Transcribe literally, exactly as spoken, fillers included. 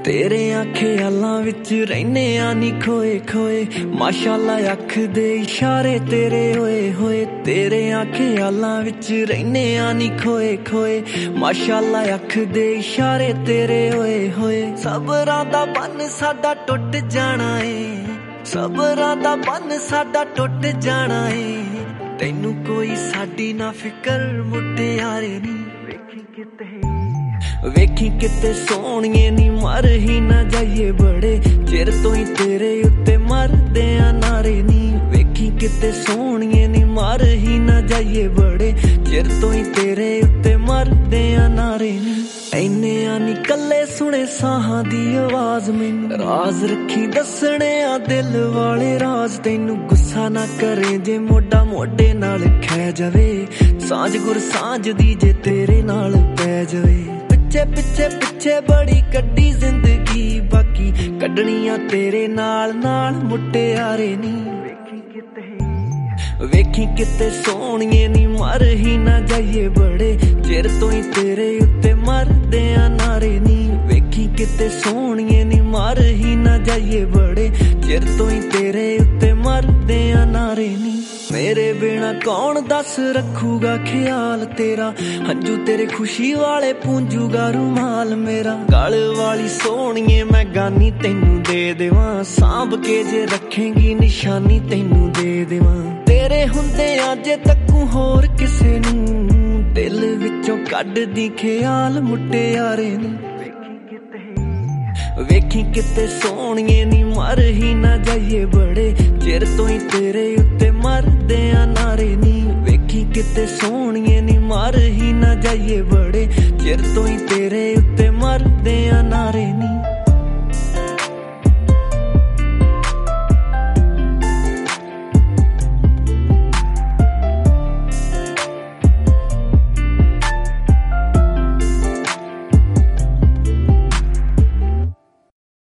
तेरे ख्यालां विच रहने आनी खोए खोए, माशाअल्लाह अख दे इशारे तेरे होए होए। तेरे ख्यालां विच रहने आनी खोए खोए, माशाअल्लाह अख दे इशारे तेरे होए होए। सबरां दा बन साडा टुट जाना है, सबरां दा बन साडा टुट जाना है। तैनू कोई साडी ना फिकर मुटियारे नी, वेखी किते वेखी किते सोहणिए नी मर ही ना जाइए, बड़े चिर तो ही तेरे उत्ते मरदे आ नारे नी। वेखी किते सोहणिए नी मर ही ना जाइए, बड़े चिर तो ही तेरे उत्ते मरदे आ नारे नी। ऐने आनी कल्ले सुने साहां दी आवाज, मैनू राज रखी दसने आ दिल वाले राज। तैनू गुस्सा ना करे जे मोढा मोढे नाल खै जावे, सांझ गुर सांझ दी जे तेरे नाल पै जावे। पिछे पिछे पिछे बड़ी कड्डी जिंदगी, बाकी कड्डनियां तेरे नाल नाल मुटियारे नी। वेखी किते वेखी किते सोहणिए नी मर ही ना जाइए, बड़े चिर तो ही तेरे उत्ते मरदे आ नारे नी। वेखी किते सोहणिए नी मर ही ना जाइए, बड़े चिर तो ही तेरे उत्ते मरदे आ नारे नी। मेरे बिना कौन दस रखूगा ख्याल तेरा, हंजू तेरे खुशी वाले पूंजूगा रुमाल मेरा। गल वाली सोहणिए मैं गानी तैनू दे देवां, सांभ के जे रखेंगी निशानी तैनू दे देवां। तेरे हुंदे अजे तकू होर किसे नू, दिल विचों कढ दी ख्याल मुटियारे नी। वेखी किते सोहणिए नी मर ही ना जाइए, बड़े चिर तो ही तेरे उत्ते मरदे आ नारे नी। वेखी किते सोहणिए नी मर ही ना जाइए, बड़े चिर तो ही तेरे